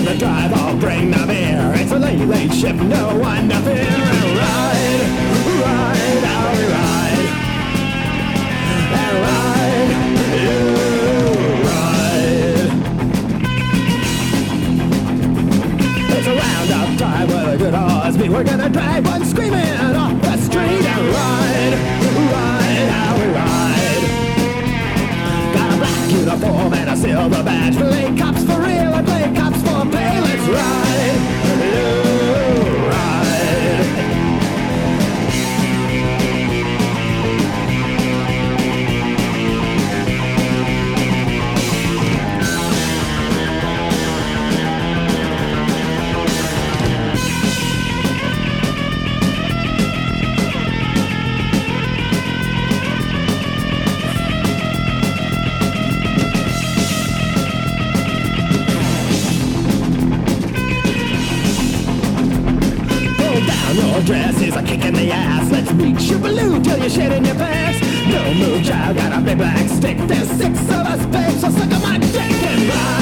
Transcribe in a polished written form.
on the drive, I'll bring the beer. It's a late, late shift, no one to fear. And ride, ride, I'll ride. And ride, you ride. It's a roundup drive with a good horse. We're gonna drive one screaming off the street. And ride, ride, how we ride. Got a black uniform and a silver badge. Play cops for real and play cops for pay. Let's ride, you ride. Your dress is a kick in the ass. Let's reach your balloon till you're shit in your pants. No move, child, got a big black stick. There's 6 of us, babe, so suck on my dick and ride.